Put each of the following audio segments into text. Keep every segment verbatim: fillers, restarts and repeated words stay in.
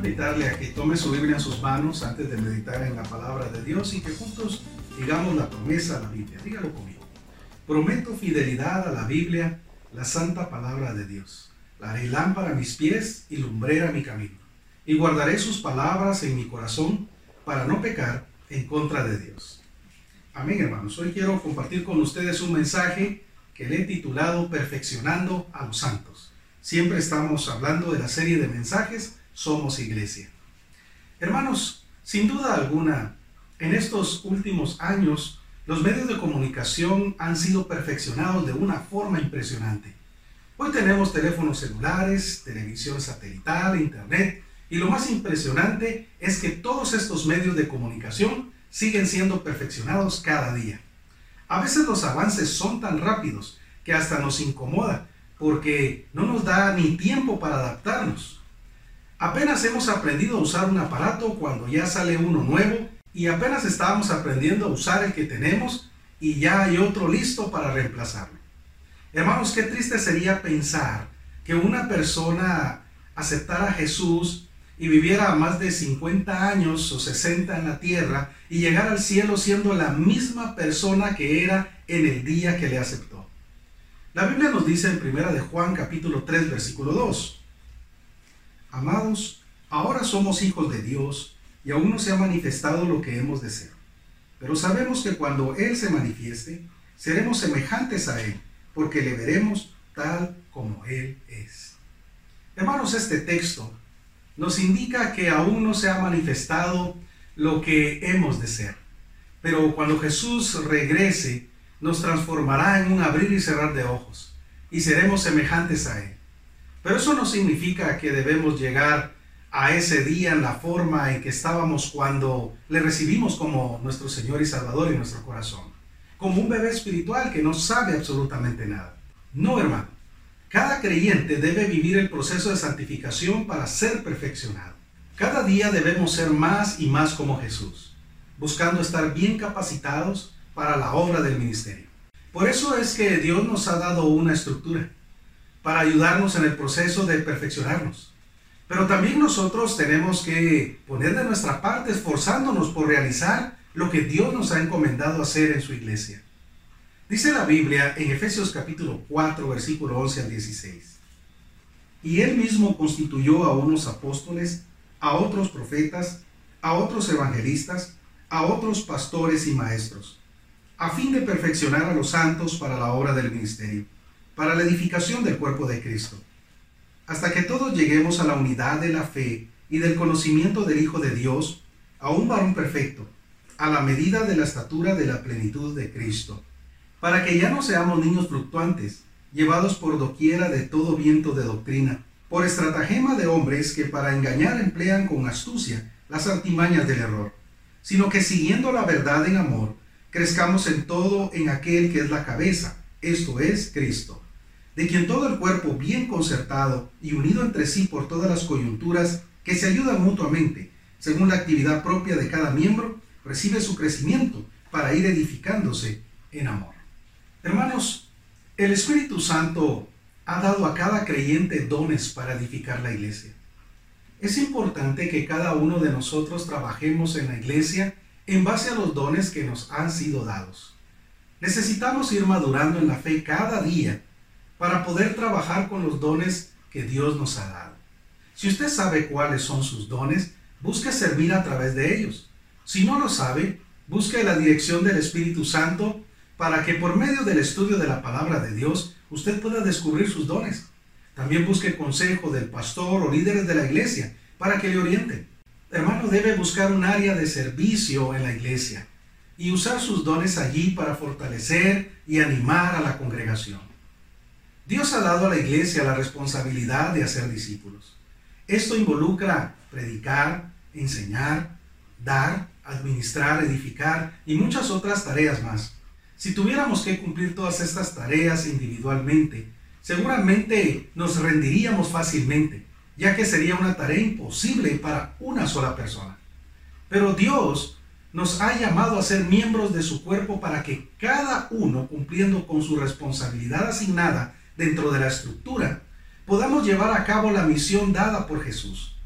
invitarle a que tome su Biblia en sus manos antes de meditar en la palabra de Dios y que juntos digamos la promesa a la Biblia. Dígalo conmigo. Prometo fidelidad a la Biblia, la santa palabra de Dios. La haré lámpara a mis pies y lumbrera a mi camino. Y guardaré sus palabras en mi corazón para no pecar en contra de Dios. Amén, hermanos. Hoy quiero compartir con ustedes un mensaje que le he titulado Perfeccionando a los Santos. Siempre estamos hablando de la serie de mensajes Somos Iglesia. Hermanos, sin duda alguna, en estos últimos años, los medios de comunicación han sido perfeccionados de una forma impresionante. Hoy tenemos teléfonos celulares, televisión satelital, internet, y lo más impresionante es que todos estos medios de comunicación siguen siendo perfeccionados cada día. A veces los avances son tan rápidos que hasta nos incomoda, porque no nos da ni tiempo para adaptarnos. Apenas hemos aprendido a usar un aparato cuando ya sale uno nuevo, y apenas estábamos aprendiendo a usar el que tenemos y ya hay otro listo para reemplazarlo. Hermanos, qué triste sería pensar que una persona aceptara a Jesús y viviera más de cincuenta años o sesenta en la tierra y llegara al cielo siendo la misma persona que era en el día que le aceptó. La Biblia nos dice en primera de Juan capítulo tres versículo dos: Amados, ahora somos hijos de Dios y aún no se ha manifestado lo que hemos de ser. Pero sabemos que cuando Él se manifieste, seremos semejantes a Él, porque le veremos tal como Él es. Hermanos, este texto nos indica que aún no se ha manifestado lo que hemos de ser. Pero cuando Jesús regrese, nos transformará en un abrir y cerrar de ojos, y seremos semejantes a Él. Pero eso no significa que debemos llegar a ese día en la forma en que estábamos cuando le recibimos como nuestro Señor y Salvador en nuestro corazón, como un bebé espiritual que no sabe absolutamente nada. No, hermano. Cada creyente debe vivir el proceso de santificación para ser perfeccionado. Cada día debemos ser más y más como Jesús, buscando estar bien capacitados para la obra del ministerio. Por eso es que Dios nos ha dado una estructura para ayudarnos en el proceso de perfeccionarnos. Pero también nosotros tenemos que poner de nuestra parte esforzándonos por realizar lo que Dios nos ha encomendado hacer en su iglesia. Dice la Biblia en Efesios capítulo cuatro, versículo once al dieciséis. Y Él mismo constituyó a unos apóstoles, a otros profetas, a otros evangelistas, a otros pastores y maestros, a fin de perfeccionar a los santos para la obra del ministerio, para la edificación del cuerpo de Cristo, hasta que todos lleguemos a la unidad de la fe y del conocimiento del Hijo de Dios, a un varón perfecto, a la medida de la estatura de la plenitud de Cristo, para que ya no seamos niños fluctuantes, llevados por doquiera de todo viento de doctrina, por estratagema de hombres que para engañar emplean con astucia las artimañas del error, sino que siguiendo la verdad en amor, crezcamos en todo en aquel que es la cabeza, esto es Cristo, de quien todo el cuerpo bien concertado y unido entre sí por todas las coyunturas que se ayudan mutuamente, según la actividad propia de cada miembro, recibe su crecimiento para ir edificándose en amor. Hermanos, el Espíritu Santo ha dado a cada creyente dones para edificar la iglesia. Es importante que cada uno de nosotros trabajemos en la iglesia en base a los dones que nos han sido dados. Necesitamos ir madurando en la fe cada día para poder trabajar con los dones que Dios nos ha dado. Si usted sabe cuáles son sus dones, busque servir a través de ellos. Si no lo sabe, busque la dirección del Espíritu Santo para que por medio del estudio de la palabra de Dios, usted pueda descubrir sus dones. También busque consejo del pastor o líderes de la iglesia para que le orienten. Hermano, debe buscar un área de servicio en la iglesia y usar sus dones allí para fortalecer y animar a la congregación. Dios ha dado a la iglesia la responsabilidad de hacer discípulos. Esto involucra predicar, enseñar, dar, administrar, edificar y muchas otras tareas más. Si tuviéramos que cumplir todas estas tareas individualmente, seguramente nos rendiríamos fácilmente, ya que sería una tarea imposible para una sola persona. Pero Dios nos ha llamado a ser miembros de su cuerpo para que cada uno, cumpliendo con su responsabilidad asignada dentro de la estructura, podamos llevar a cabo la misión dada por Jesús.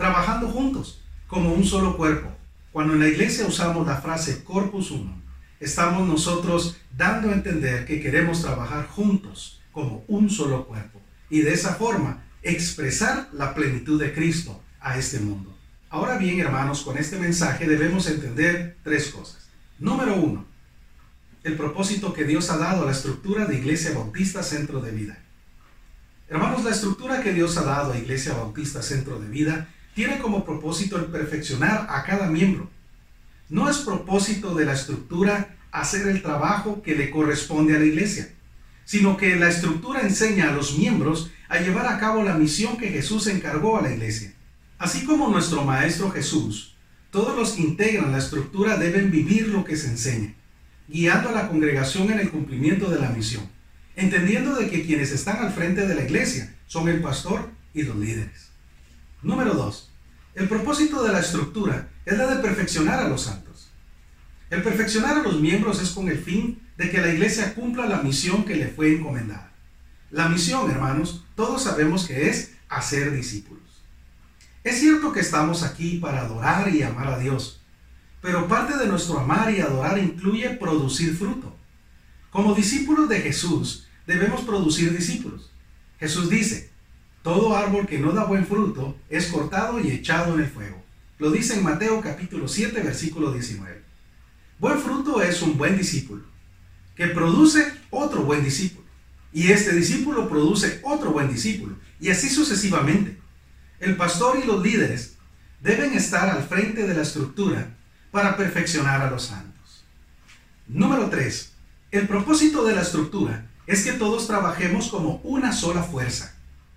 trabajando juntos, como un solo cuerpo. Cuando en la iglesia usamos la frase corpus unum, estamos nosotros dando a entender que queremos trabajar juntos como un solo cuerpo y de esa forma expresar la plenitud de Cristo a este mundo. Ahora bien, hermanos, con este mensaje debemos entender tres cosas. Número uno, el propósito que Dios ha dado a la estructura de Iglesia Bautista Centro de Vida. Hermanos, la estructura que Dios ha dado a Iglesia Bautista Centro de Vida tiene como propósito el perfeccionar a cada miembro. No es propósito de la estructura hacer el trabajo que le corresponde a la iglesia, sino que la estructura enseña a los miembros a llevar a cabo la misión que Jesús encargó a la iglesia. Así como nuestro Maestro Jesús, todos los que integran la estructura deben vivir lo que se enseña, guiando a la congregación en el cumplimiento de la misión, entendiendo de que quienes están al frente de la iglesia son el pastor y los líderes. Número dos. El propósito de la estructura es la de perfeccionar a los santos. El perfeccionar a los miembros es con el fin de que la iglesia cumpla la misión que le fue encomendada. La misión, hermanos, todos sabemos que es hacer discípulos. Es cierto que estamos aquí para adorar y amar a Dios, pero parte de nuestro amar y adorar incluye producir fruto. Como discípulos de Jesús, debemos producir discípulos. Jesús dice: todo árbol que no da buen fruto es cortado y echado en el fuego. Lo dice en Mateo capítulo siete, versículo diecinueve. Buen fruto es un buen discípulo, que produce otro buen discípulo. Y este discípulo produce otro buen discípulo. Y así sucesivamente. El pastor y los líderes deben estar al frente de la estructura para perfeccionar a los santos. Número tres. El propósito de la estructura es que todos trabajemos como una sola fuerza.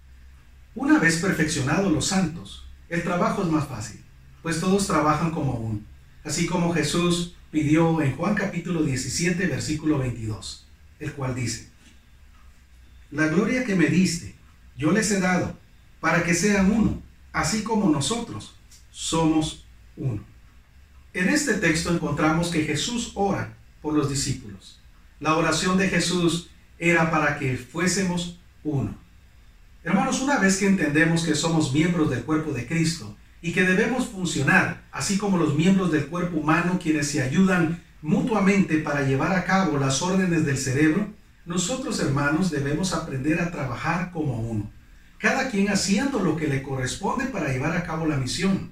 Una vez perfeccionados los santos, el trabajo es más fácil, pues todos trabajan como uno, así como Jesús pidió en Juan capítulo diecisiete, versículo veintidós, el cual dice: la gloria que me diste, yo les he dado, para que sean uno, así como nosotros somos uno. En este texto encontramos que Jesús ora por los discípulos. La oración de Jesús era para que fuésemos uno. Hermanos, una vez que entendemos que somos miembros del cuerpo de Cristo y que debemos funcionar, así como los miembros del cuerpo humano quienes se ayudan mutuamente para llevar a cabo las órdenes del cerebro, nosotros, hermanos, debemos aprender a trabajar como uno, cada quien haciendo lo que le corresponde para llevar a cabo la misión.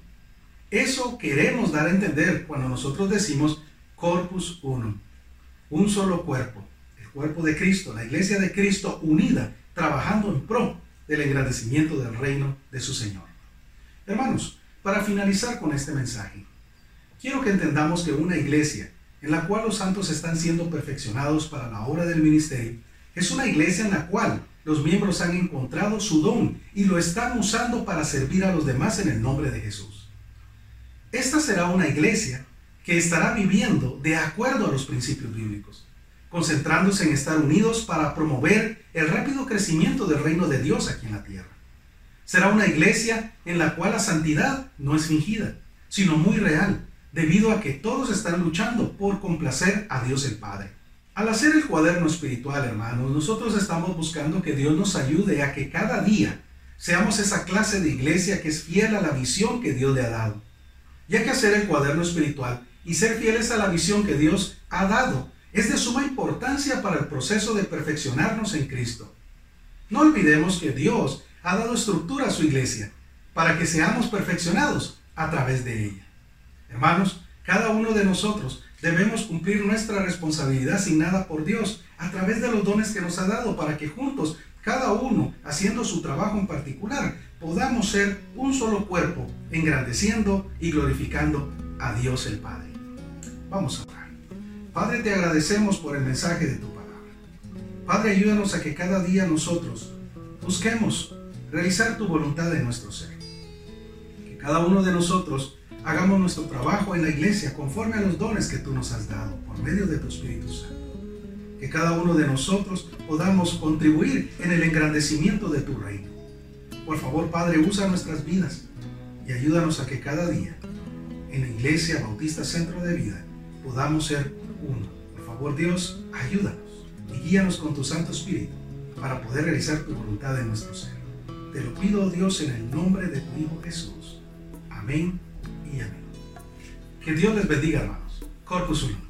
Eso queremos dar a entender cuando nosotros decimos corpus unum, un solo cuerpo, el cuerpo de Cristo, la iglesia de Cristo unida, trabajando en pro del engrandecimiento del reino de su Señor. Hermanos, para finalizar con este mensaje, quiero que entendamos que una iglesia en la cual los santos están siendo perfeccionados para la obra del ministerio es una iglesia en la cual los miembros han encontrado su don y lo están usando para servir a los demás en el nombre de Jesús. Esta será una iglesia que estará viviendo de acuerdo a los principios bíblicos, concentrándose en estar unidos para promover el rápido crecimiento del reino de Dios aquí en la tierra. Será una iglesia en la cual la santidad no es fingida, sino muy real, debido a que todos están luchando por complacer a Dios el Padre. Al hacer el cuaderno espiritual, hermanos, nosotros estamos buscando que Dios nos ayude a que cada día seamos esa clase de iglesia que es fiel a la visión que Dios le ha dado. Ya que hacer el cuaderno espiritual y ser fieles a la visión que Dios ha dado es de suma importancia para el proceso de perfeccionarnos en Cristo. No olvidemos que Dios ha dado estructura a su iglesia para que seamos perfeccionados a través de ella. Hermanos, cada uno de nosotros debemos cumplir nuestra responsabilidad asignada por Dios a través de los dones que nos ha dado para que juntos, cada uno haciendo su trabajo en particular, podamos ser un solo cuerpo, engrandeciendo y glorificando a Dios el Padre. Vamos a orar. Padre, te agradecemos por el mensaje de tu palabra. Padre, ayúdanos a que cada día nosotros busquemos realizar tu voluntad en nuestro ser. Que cada uno de nosotros hagamos nuestro trabajo en la iglesia conforme a los dones que tú nos has dado por medio de tu Espíritu Santo. Que cada uno de nosotros podamos contribuir en el engrandecimiento de tu reino. Por favor, Padre, usa nuestras vidas y ayúdanos a que cada día en la Iglesia Bautista Centro de Vida podamos ser uno. Por favor, Dios, ayúdanos y guíanos con tu Santo Espíritu para poder realizar tu voluntad en nuestro ser. Te lo pido, Dios, en el nombre de tu Hijo Jesús. Amén y amén. Que Dios les bendiga, hermanos. Corpus Unum.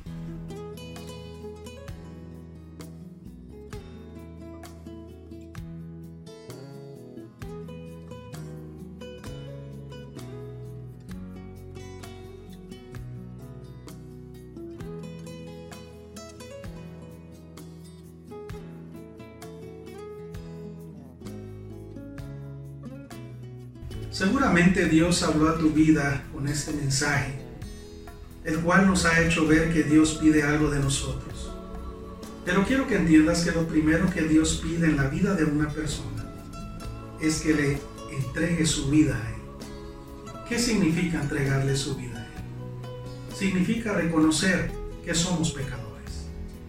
Seguramente Dios habló a tu vida con este mensaje, el cual nos ha hecho ver que Dios pide algo de nosotros. Pero quiero que entiendas que lo primero que Dios pide en la vida de una persona es que le entregue su vida a Él. ¿Qué significa entregarle su vida a Él? Significa reconocer que somos pecadores.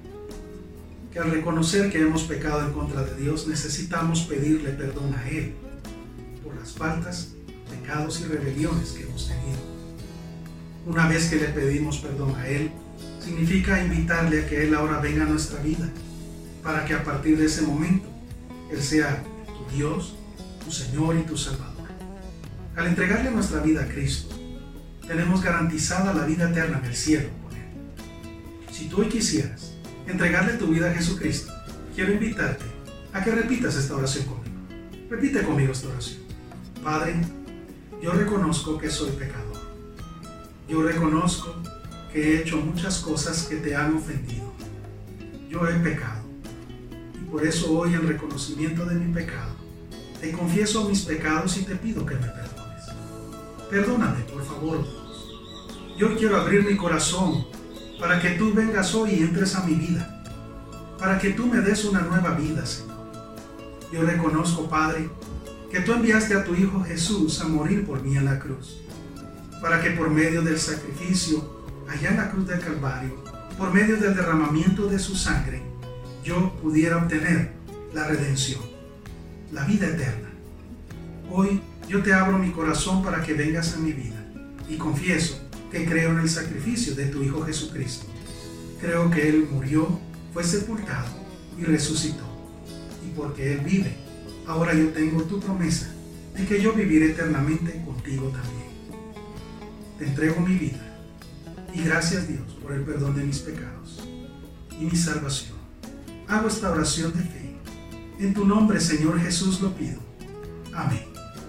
Que al reconocer que hemos pecado en contra de Dios, necesitamos pedirle perdón a Él por las faltas, pecados y rebeliones que hemos tenido. Una vez que le pedimos perdón a Él, significa invitarle a que Él ahora venga a nuestra vida, para que a partir de ese momento Él sea tu Dios, tu Señor y tu Salvador. Al entregarle nuestra vida a Cristo, tenemos garantizada la vida eterna en el cielo con Él. Si tú hoy quisieras entregarle tu vida a Jesucristo, quiero invitarte a que repitas esta oración conmigo. Repite conmigo esta oración. Padre, yo reconozco que soy pecador. Yo reconozco que he hecho muchas cosas que te han ofendido. Yo he pecado. Y por eso hoy, en reconocimiento de mi pecado, te confieso mis pecados y te pido que me perdones. Perdóname, por favor, Dios. Yo quiero abrir mi corazón para que tú vengas hoy y entres a mi vida, para que tú me des una nueva vida, Señor. Yo reconozco, Padre, que tú enviaste a tu Hijo Jesús a morir por mí en la cruz, para que por medio del sacrificio allá en la cruz del Calvario, por medio del derramamiento de su sangre, yo pudiera obtener la redención, la vida eterna. Hoy yo te abro mi corazón para que vengas a mi vida y confieso que creo en el sacrificio de tu Hijo Jesucristo. Creo que Él murió, fue sepultado y resucitó. Y porque Él vive, ahora yo tengo tu promesa de que yo viviré eternamente contigo también. Te entrego mi vida y gracias, Dios, por el perdón de mis pecados y mi salvación. Hago esta oración de fe. En tu nombre, Señor Jesús, lo pido. Amén.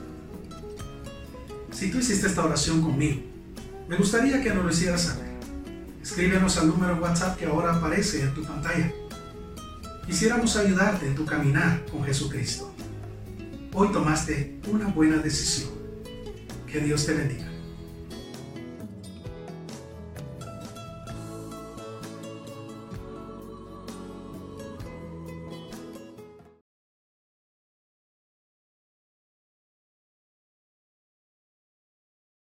Si tú hiciste esta oración conmigo, me gustaría que nos lo hicieras saber. Escríbenos al número en WhatsApp que ahora aparece en tu pantalla. Quisiéramos ayudarte en tu caminar con Jesucristo. Hoy tomaste una buena decisión. Que Dios te bendiga.